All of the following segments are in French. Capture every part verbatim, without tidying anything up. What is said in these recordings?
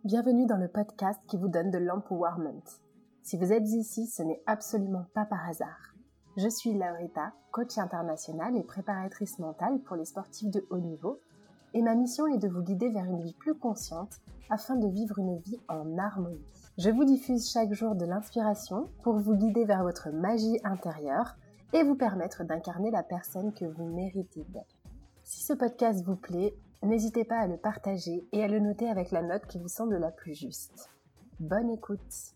Bienvenue dans le podcast qui vous donne de l'empowerment. Si vous êtes ici, ce n'est absolument pas par hasard. Je suis Laurita, coach internationale et préparatrice mentale pour les sportifs de haut niveau, et ma mission est de vous guider vers une vie plus consciente afin de vivre une vie en harmonie. Je vous diffuse chaque jour de l'inspiration pour vous guider vers votre magie intérieure et vous permettre d'incarner la personne que vous méritez d'être. Si ce podcast vous plaît, n'hésitez pas à le partager et à le noter avec la note qui vous semble la plus juste. Bonne écoute!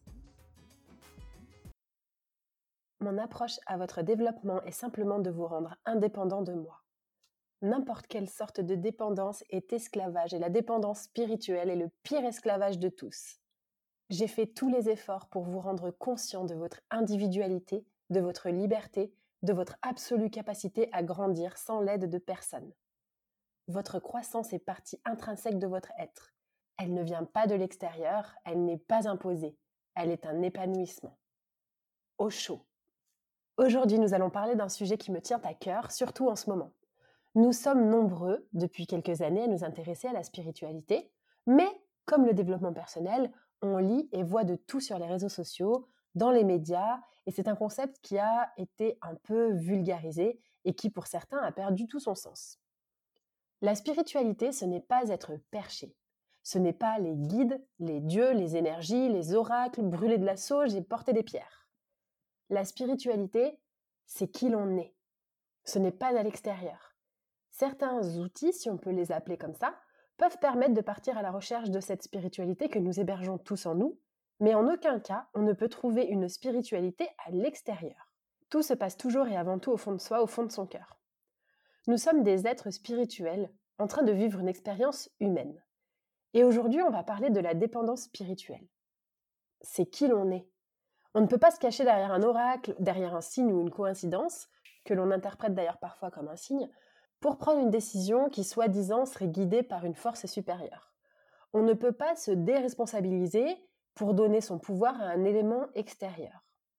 Mon approche à votre développement est simplement de vous rendre indépendant de moi. N'importe quelle sorte de dépendance est esclavage et la dépendance spirituelle est le pire esclavage de tous. J'ai fait tous les efforts pour vous rendre conscient de votre individualité, de votre liberté, de votre absolue capacité à grandir sans l'aide de personne. Votre croissance est partie intrinsèque de votre être. Elle ne vient pas de l'extérieur, elle n'est pas imposée. Elle est un épanouissement. Au chaud. Aujourd'hui, nous allons parler d'un sujet qui me tient à cœur, surtout en ce moment. Nous sommes nombreux, depuis quelques années, à nous intéresser à la spiritualité, mais, comme le développement personnel, on lit et voit de tout sur les réseaux sociaux, dans les médias, et c'est un concept qui a été un peu vulgarisé et qui, pour certains, a perdu tout son sens. La spiritualité, ce n'est pas être perché. Ce n'est pas les guides, les dieux, les énergies, les oracles, brûler de la sauge et porter des pierres. La spiritualité, c'est qui l'on est. Ce n'est pas à l'extérieur. Certains outils, si on peut les appeler comme ça, peuvent permettre de partir à la recherche de cette spiritualité que nous hébergeons tous en nous, mais en aucun cas, on ne peut trouver une spiritualité à l'extérieur. Tout se passe toujours et avant tout au fond de soi, au fond de son cœur. Nous sommes des êtres spirituels en train de vivre une expérience humaine. Et aujourd'hui, on va parler de la dépendance spirituelle. C'est qui l'on est. On ne peut pas se cacher derrière un oracle, derrière un signe ou une coïncidence, que l'on interprète d'ailleurs parfois comme un signe, pour prendre une décision qui, soi-disant, serait guidée par une force supérieure. On ne peut pas se déresponsabiliser pour donner son pouvoir à un élément extérieur.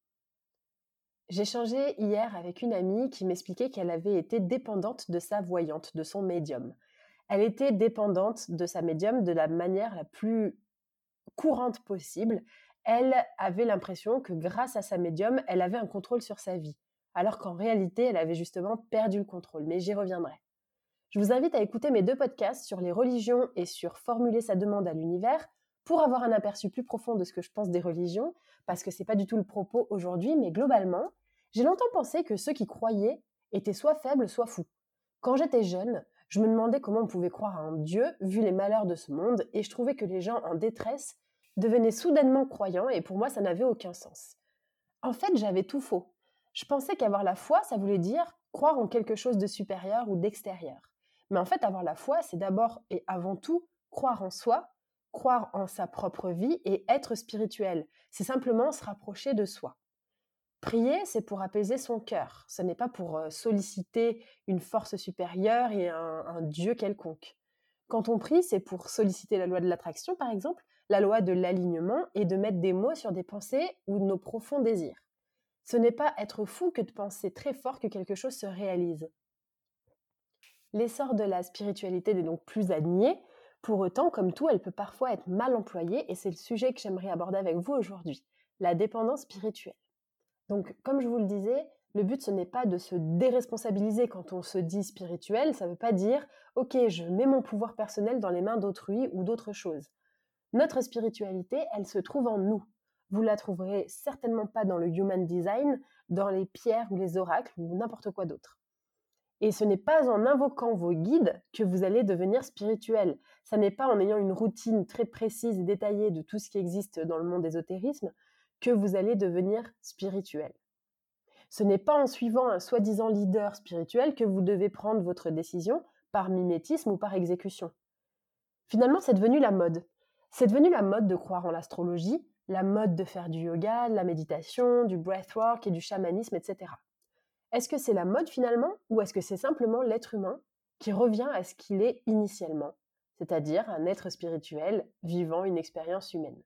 J'ai échangé hier avec une amie qui m'expliquait qu'elle avait été dépendante de sa voyante, de son médium. Elle était dépendante de sa médium de la manière la plus courante possible. Elle avait l'impression que grâce à sa médium, elle avait un contrôle sur sa vie, alors qu'en réalité, elle avait justement perdu le contrôle, mais j'y reviendrai. Je vous invite à écouter mes deux podcasts sur les religions et sur formuler sa demande à l'univers pour avoir un aperçu plus profond de ce que je pense des religions, parce que c'est pas du tout le propos aujourd'hui, mais globalement, j'ai longtemps pensé que ceux qui croyaient étaient soit faibles, soit fous. Quand j'étais jeune, je me demandais comment on pouvait croire à un Dieu, vu les malheurs de ce monde, et je trouvais que les gens en détresse devenaient soudainement croyants, et pour moi, ça n'avait aucun sens. En fait, j'avais tout faux. Je pensais qu'avoir la foi, ça voulait dire croire en quelque chose de supérieur ou d'extérieur. Mais en fait, avoir la foi, c'est d'abord et avant tout croire en soi, croire en sa propre vie et être spirituel. C'est simplement se rapprocher de soi. Prier, c'est pour apaiser son cœur. Ce n'est pas pour solliciter une force supérieure et un, un Dieu quelconque. Quand on prie, c'est pour solliciter la loi de l'attraction, par exemple, la loi de l'alignement et de mettre des mots sur des pensées ou de nos profonds désirs. Ce n'est pas être fou que de penser très fort que quelque chose se réalise. L'essor de la spiritualité n'est donc plus à nier. Pour autant, comme tout, elle peut parfois être mal employée et c'est le sujet que j'aimerais aborder avec vous aujourd'hui, la dépendance spirituelle. Donc, comme je vous le disais, le but, ce n'est pas de se déresponsabiliser quand on se dit spirituel. Ça ne veut pas dire « Ok, je mets mon pouvoir personnel dans les mains d'autrui ou d'autre chose ». Notre spiritualité, elle se trouve en nous. Vous la trouverez certainement pas dans le human design, dans les pierres ou les oracles ou n'importe quoi d'autre. Et ce n'est pas en invoquant vos guides que vous allez devenir spirituel. Ça n'est pas en ayant une routine très précise et détaillée de tout ce qui existe dans le monde ésotérisme que vous allez devenir spirituel. Ce n'est pas en suivant un soi-disant leader spirituel que vous devez prendre votre décision par mimétisme ou par exécution. Finalement, c'est devenu la mode. C'est devenu la mode de croire en l'astrologie, la mode de faire du yoga, de la méditation, du breathwork et du chamanisme, et cetera. Est-ce que c'est la mode finalement, ou est-ce que c'est simplement l'être humain qui revient à ce qu'il est initialement, c'est-à-dire un être spirituel vivant une expérience humaine?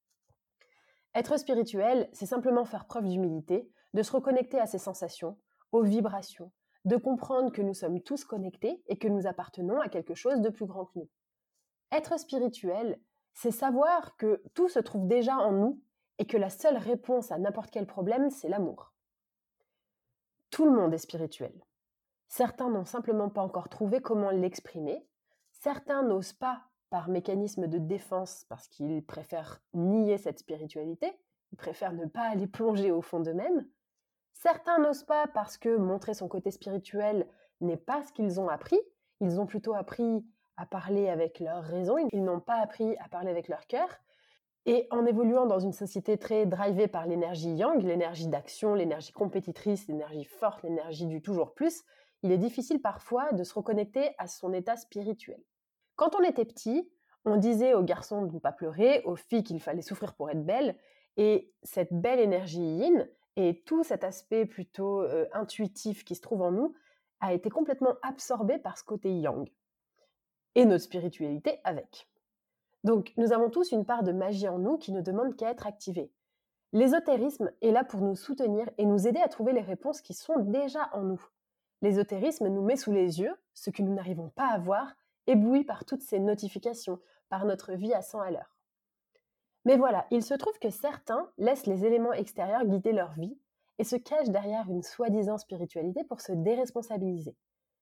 Être spirituel, c'est simplement faire preuve d'humilité, de se reconnecter à ses sensations, aux vibrations, de comprendre que nous sommes tous connectés et que nous appartenons à quelque chose de plus grand que nous. Être spirituel, C'est savoir que tout se trouve déjà en nous et que la seule réponse à n'importe quel problème, c'est l'amour. Tout le monde est spirituel. Certains n'ont simplement pas encore trouvé comment l'exprimer. Certains n'osent pas par mécanisme de défense parce qu'ils préfèrent nier cette spiritualité. Ils préfèrent ne pas aller plonger au fond d'eux-mêmes. Certains n'osent pas parce que montrer son côté spirituel n'est pas ce qu'ils ont appris. Ils ont plutôt appris à parler avec leur raison. Ils n'ont pas appris à parler avec leur cœur. Et en évoluant dans une société très drivée par l'énergie yang, l'énergie d'action, l'énergie compétitrice, l'énergie forte, l'énergie du toujours plus, il est difficile parfois de se reconnecter à son état spirituel. Quand on était petit, on disait aux garçons de ne pas pleurer, aux filles qu'il fallait souffrir pour être belle, et cette belle énergie yin et tout cet aspect plutôt euh, intuitif qui se trouve en nous a été complètement absorbé par ce côté yang, et notre spiritualité avec. Donc, nous avons tous une part de magie en nous qui ne demande qu'à être activée. L'ésotérisme est là pour nous soutenir et nous aider à trouver les réponses qui sont déjà en nous. L'ésotérisme nous met sous les yeux ce que nous n'arrivons pas à voir, éblouis par toutes ces notifications, par notre vie à cent à l'heure. Mais voilà, il se trouve que certains laissent les éléments extérieurs guider leur vie et se cachent derrière une soi-disant spiritualité pour se déresponsabiliser.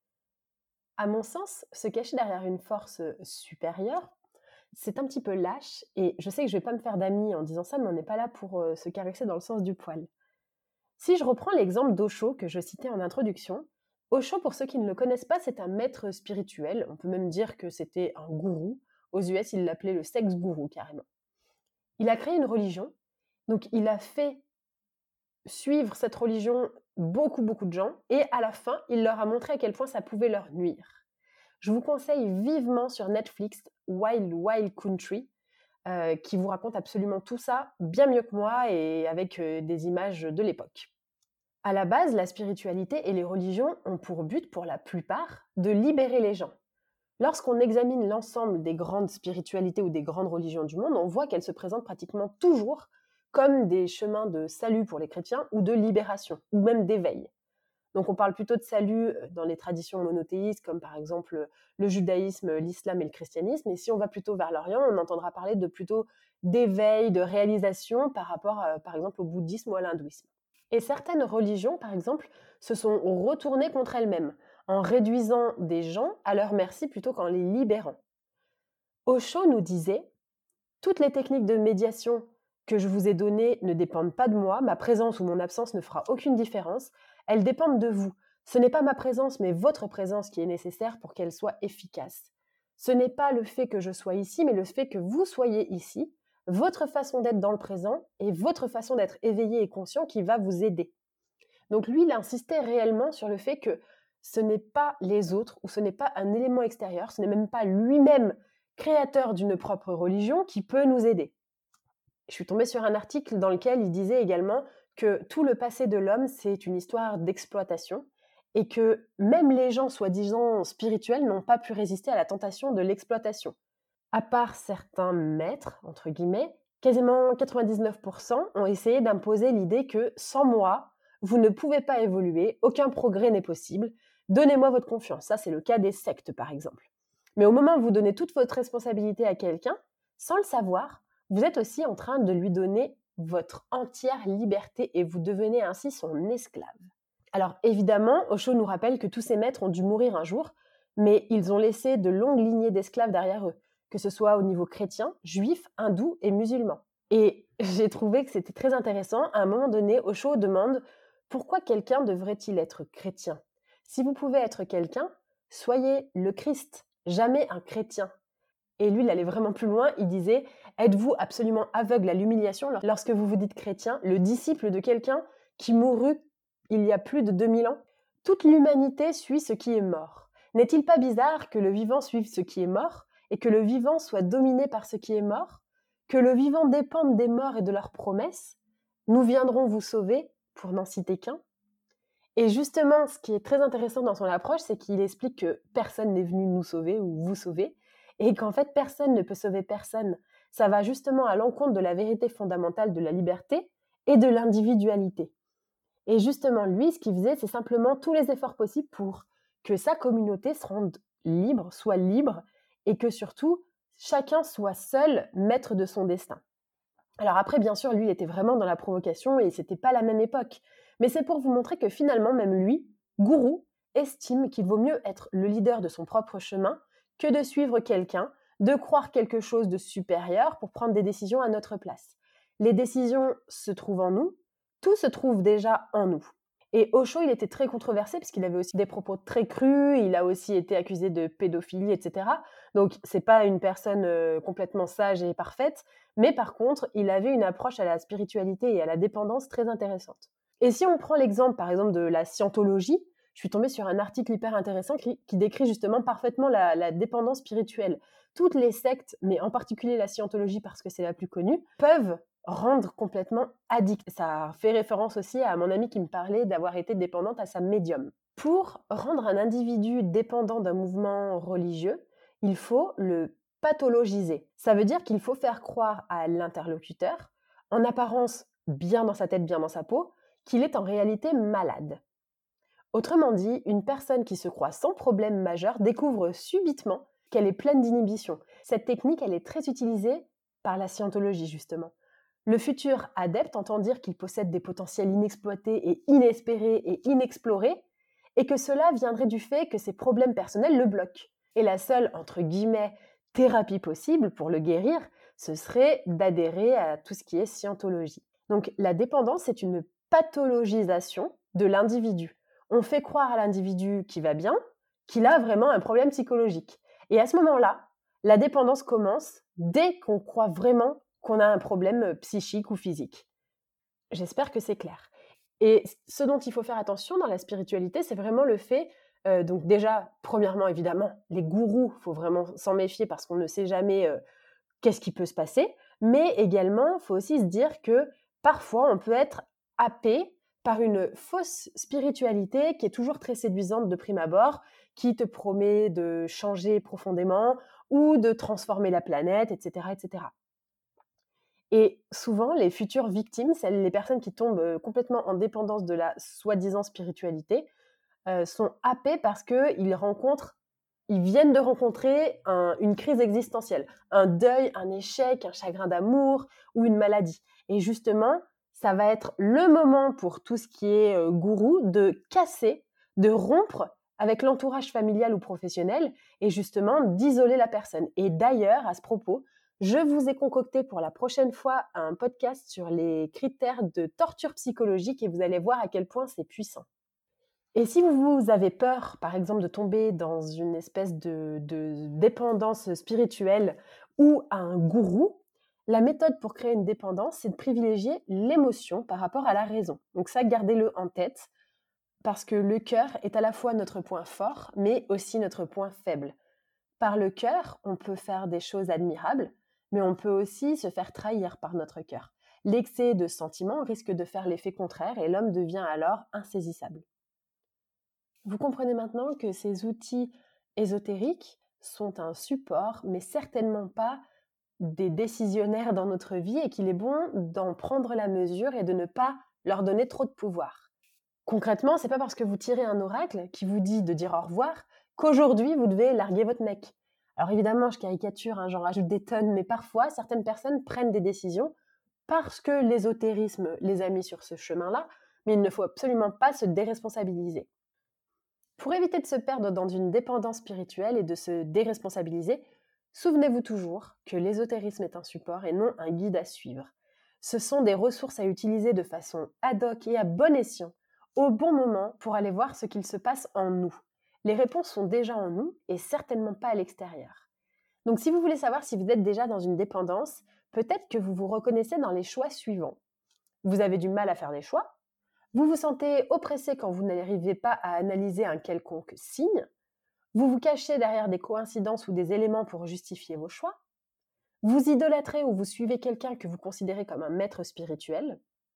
À mon sens, se cacher derrière une force supérieure, c'est un petit peu lâche, et je sais que je ne vais pas me faire d'amis en disant ça, mais on n'est pas là pour euh, se caresser dans le sens du poil. Si je reprends l'exemple d'Osho que je citais en introduction, Osho, pour ceux qui ne le connaissent pas, c'est un maître spirituel, on peut même dire que c'était un gourou. Aux U S, il l'appelait le sex gourou carrément. Il a créé une religion, donc il a fait suivre cette religion beaucoup beaucoup de gens, et à la fin, il leur a montré à quel point ça pouvait leur nuire. Je vous conseille vivement sur Netflix Wild Wild Country, euh, qui vous raconte absolument tout ça bien mieux que moi et avec euh, des images de l'époque. À la base, la spiritualité et les religions ont pour but, pour la plupart, de libérer les gens. Lorsqu'on examine l'ensemble des grandes spiritualités ou des grandes religions du monde, on voit qu'elles se présentent pratiquement toujours comme des chemins de salut pour les chrétiens ou de libération, ou même d'éveil. Donc on parle plutôt de salut dans les traditions monothéistes, comme par exemple le judaïsme, l'islam et le christianisme. Et si on va plutôt vers l'Orient, on entendra parler de plutôt d'éveil, de réalisation par rapport, à, par exemple, au bouddhisme ou à l'hindouisme. Et certaines religions, par exemple, se sont retournées contre elles-mêmes, en réduisant des gens à leur merci plutôt qu'en les libérant. Osho nous disait « Toutes les techniques de médiation que je vous ai données ne dépendent pas de moi, ma présence ou mon absence ne fera aucune différence, elles dépendent de vous. Ce n'est pas ma présence, mais votre présence qui est nécessaire pour qu'elle soit efficace. Ce n'est pas le fait que je sois ici, mais le fait que vous soyez ici, votre façon d'être dans le présent et votre façon d'être éveillé et conscient qui va vous aider. » Donc lui, il insistait réellement sur le fait que ce n'est pas les autres ou ce n'est pas un élément extérieur, ce n'est même pas lui-même créateur d'une propre religion qui peut nous aider. Je suis tombée sur un article dans lequel il disait également que tout le passé de l'homme, c'est une histoire d'exploitation et que même les gens soi-disant spirituels n'ont pas pu résister à la tentation de l'exploitation. À part certains maîtres, entre guillemets, quasiment quatre-vingt-dix-neuf pour cent ont essayé d'imposer l'idée que sans moi, vous ne pouvez pas évoluer, aucun progrès n'est possible, donnez-moi votre confiance. Ça, c'est le cas des sectes, par exemple. Mais au moment où vous donnez toute votre responsabilité à quelqu'un, sans le savoir, vous êtes aussi en train de lui donner votre entière liberté et vous devenez ainsi son esclave. Alors évidemment, Osho nous rappelle que tous ces maîtres ont dû mourir un jour, mais ils ont laissé de longues lignées d'esclaves derrière eux, que ce soit au niveau chrétien, juif, hindou et musulman. Et j'ai trouvé que c'était très intéressant. À un moment donné, Osho demande « Pourquoi quelqu'un devrait-il être chrétien ? Si vous pouvez être quelqu'un, soyez le Christ, jamais un chrétien. » Et lui, il allait vraiment plus loin, il disait « Êtes-vous absolument aveugle à l'humiliation lorsque vous vous dites chrétien, le disciple de quelqu'un qui mourut il y a plus de deux mille ans ? Toute l'humanité suit ce qui est mort. N'est-il pas bizarre que le vivant suive ce qui est mort et que le vivant soit dominé par ce qui est mort ? Que le vivant dépende des morts et de leurs promesses ? Nous viendrons vous sauver, pour n'en citer qu'un. » Et justement, ce qui est très intéressant dans son approche, c'est qu'il explique que personne n'est venu nous sauver ou vous sauver, et qu'en fait, personne ne peut sauver personne. Ça va justement à l'encontre de la vérité fondamentale de la liberté et de l'individualité. Et justement, lui, ce qu'il faisait, c'est simplement tous les efforts possibles pour que sa communauté se rende libre, soit libre, et que surtout, chacun soit seul maître de son destin. Alors après, bien sûr, lui, il était vraiment dans la provocation et c'était pas la même époque. Mais c'est pour vous montrer que finalement, même lui, gourou, estime qu'il vaut mieux être le leader de son propre chemin que de suivre quelqu'un, de croire quelque chose de supérieur pour prendre des décisions à notre place. Les décisions se trouvent en nous, tout se trouve déjà en nous. Et Osho, il était très controversé parce qu'il avait aussi des propos très crus, il a aussi été accusé de pédophilie, et cetera. Donc, c'est pas une personne euh, complètement sage et parfaite, mais par contre, il avait une approche à la spiritualité et à la dépendance très intéressante. Et si on prend l'exemple, par exemple, de la scientologie, je suis tombée sur un article hyper intéressant qui, qui décrit justement parfaitement la, la dépendance spirituelle. Toutes les sectes, mais en particulier la scientologie parce que c'est la plus connue, peuvent rendre complètement addict. Ça fait référence aussi à mon amie qui me parlait d'avoir été dépendante à sa médium. Pour rendre un individu dépendant d'un mouvement religieux, il faut le pathologiser. Ça veut dire qu'il faut faire croire à l'interlocuteur, en apparence bien dans sa tête, bien dans sa peau, qu'il est en réalité malade. Autrement dit, une personne qui se croit sans problème majeur découvre subitement qu'elle est pleine d'inhibition. Cette technique, elle est très utilisée par la scientologie, justement. Le futur adepte entend dire qu'il possède des potentiels inexploités et inespérés et inexplorés, et que cela viendrait du fait que ses problèmes personnels le bloquent. Et la seule, entre guillemets, thérapie possible pour le guérir, ce serait d'adhérer à tout ce qui est scientologie. Donc la dépendance, c'est une pathologisation de l'individu. On fait croire à l'individu qui va bien, qu'il a vraiment un problème psychologique. Et à ce moment-là, la dépendance commence dès qu'on croit vraiment qu'on a un problème psychique ou physique. J'espère que c'est clair. Et ce dont il faut faire attention dans la spiritualité, c'est vraiment le fait, euh, donc déjà, premièrement, évidemment, les gourous, il faut vraiment s'en méfier parce qu'on ne sait jamais euh, qu'est-ce qui peut se passer, mais également, il faut aussi se dire que parfois, on peut être happé par une fausse spiritualité qui est toujours très séduisante de prime abord, qui te promet de changer profondément ou de transformer la planète, et cetera, et cetera. Et souvent, les futures victimes, celles, les personnes qui tombent complètement en dépendance de la soi-disant spiritualité, euh, sont happées parce qu'ils rencontrent, ils viennent de rencontrer un- une crise existentielle, un deuil, un échec, un chagrin d'amour ou une maladie. Et justement, ça va être le moment pour tout ce qui est euh, gourou de casser, de rompre avec l'entourage familial ou professionnel et justement d'isoler la personne. Et d'ailleurs, à ce propos, je vous ai concocté pour la prochaine fois un podcast sur les critères de torture psychologique et vous allez voir à quel point c'est puissant. Et si vous avez peur, par exemple, de tomber dans une espèce de, de dépendance spirituelle ou à un gourou, la méthode pour créer une dépendance, c'est de privilégier l'émotion par rapport à la raison. Donc ça, gardez-le en tête, parce que le cœur est à la fois notre point fort, mais aussi notre point faible. Par le cœur, on peut faire des choses admirables, mais on peut aussi se faire trahir par notre cœur. L'excès de sentiments risque de faire l'effet contraire et l'homme devient alors insaisissable. Vous comprenez maintenant que ces outils ésotériques sont un support, mais certainement pas des décisionnaires dans notre vie et qu'il est bon d'en prendre la mesure et de ne pas leur donner trop de pouvoir. Concrètement, c'est pas parce que vous tirez un oracle qui vous dit de dire au revoir qu'aujourd'hui vous devez larguer votre mec. Alors évidemment, je caricature, hein, j'en rajoute des tonnes, mais parfois certaines personnes prennent des décisions parce que l'ésotérisme les a mis sur ce chemin-là, mais il ne faut absolument pas se déresponsabiliser. Pour éviter de se perdre dans une dépendance spirituelle et de se déresponsabiliser, souvenez-vous toujours que l'ésotérisme est un support et non un guide à suivre. Ce sont des ressources à utiliser de façon ad hoc et à bon escient, au bon moment pour aller voir ce qu'il se passe en nous. Les réponses sont déjà en nous et certainement pas à l'extérieur. Donc si vous voulez savoir si vous êtes déjà dans une dépendance, peut-être que vous vous reconnaissez dans les choix suivants. Vous avez du mal à faire des choix. Vous vous sentez oppressé quand vous n'arrivez pas à analyser un quelconque signe. Vous vous cachez derrière des coïncidences ou des éléments pour justifier vos choix. Vous idolâtrez ou vous suivez quelqu'un que vous considérez comme un maître spirituel.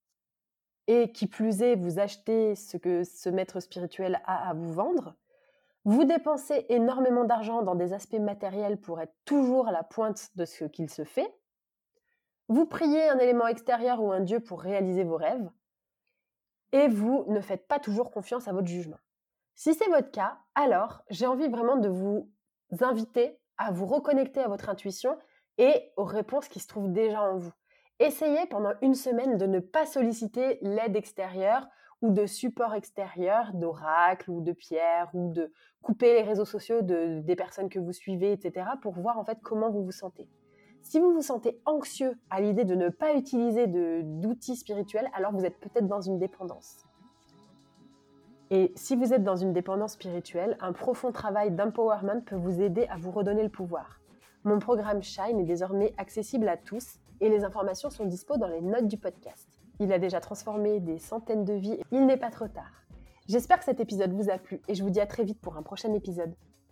Et qui plus est, vous achetez ce que ce maître spirituel a à vous vendre. Vous dépensez énormément d'argent dans des aspects matériels pour être toujours à la pointe de ce qu'il se fait. Vous priez un élément extérieur ou un dieu pour réaliser vos rêves. Et vous ne faites pas toujours confiance à votre jugement. Si c'est votre cas, alors j'ai envie vraiment de vous inviter à vous reconnecter à votre intuition et aux réponses qui se trouvent déjà en vous. Essayez pendant une semaine de ne pas solliciter l'aide extérieure ou de support extérieur, d'oracle ou de pierre, ou de couper les réseaux sociaux de, des personnes que vous suivez, et cetera, pour voir en fait comment vous vous sentez. Si vous vous sentez anxieux à l'idée de ne pas utiliser de, d'outils spirituels, alors vous êtes peut-être dans une dépendance. Et si vous êtes dans une dépendance spirituelle, un profond travail d'empowerment peut vous aider à vous redonner le pouvoir. Mon programme Shine est désormais accessible à tous et les informations sont dispo dans les notes du podcast. Il a déjà transformé des centaines de vies et il n'est pas trop tard. J'espère que cet épisode vous a plu et je vous dis à très vite pour un prochain épisode.